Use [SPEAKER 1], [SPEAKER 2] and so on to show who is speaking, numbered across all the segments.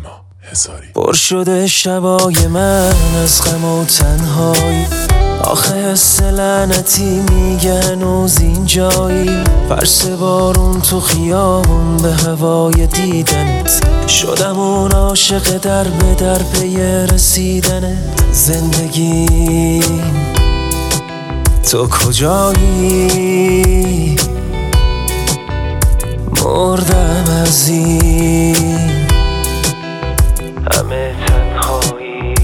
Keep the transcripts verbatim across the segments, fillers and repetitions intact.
[SPEAKER 1] نیما هزاری.
[SPEAKER 2] پر شده شبای من از غم و تنهایی، آخه حس لعنتی میگه هنوز اینجایی. فرس بارون تو خیابون به هوای دیدنت، شدم اون عاشق در به در پی رسیدنت. زندگی تو کجایی؟ مردم از این همه تنهایی.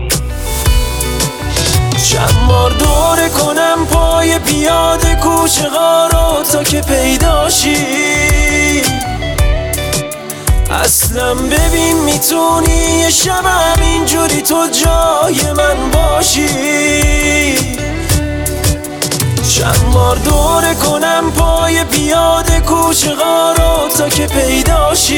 [SPEAKER 2] چند بار دوره کنم پای پیاده کوچه ها رو تا که پیداشی. اصلا ببین میتونی یه شب همینجوری تو جای من باشی. چند بار دوره کنم پای پیاده کوچه ها رو تا که پیداشی.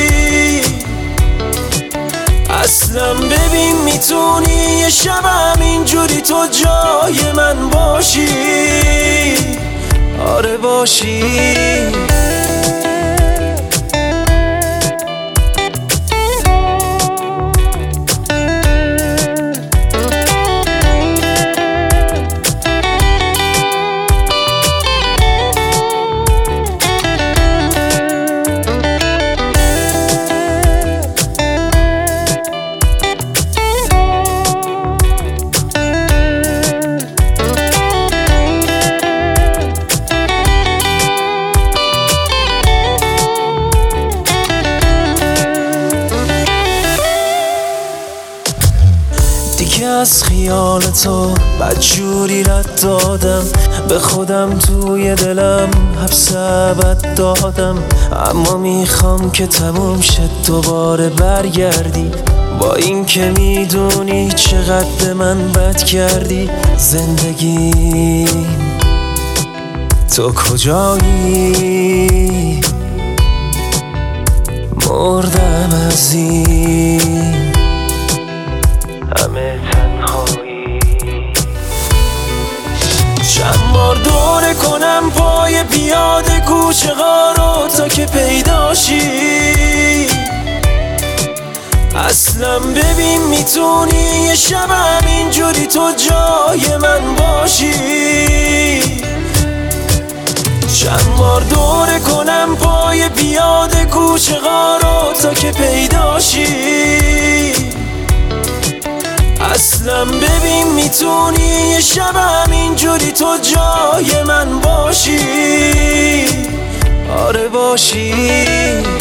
[SPEAKER 2] اصلا ببین میتونی یه شب همینجوری تو جای من باشی. آره باشی. دیگه از خیال تو بدجوری رد دادم، به خودم توی دلم حبس ابد دادم. اما میخوام که تموم شد دوباره برگردی، با این که میدونی چقدر من بد کردی. زندگی تو کجایی؟ مردم از این همه تنهایی. چند بار دوره کنم پای پیاده کوچه ها رو تا که پیداشی. اصلا ببین میتونی یه شب همینجوری تو جای من باشی. چند بار دوره کنم پای پیاده کوچه ها رو تا که پیداشی. اصلا ببین میتونی یه شب همینجوری تو جای من باشی. آره باشی.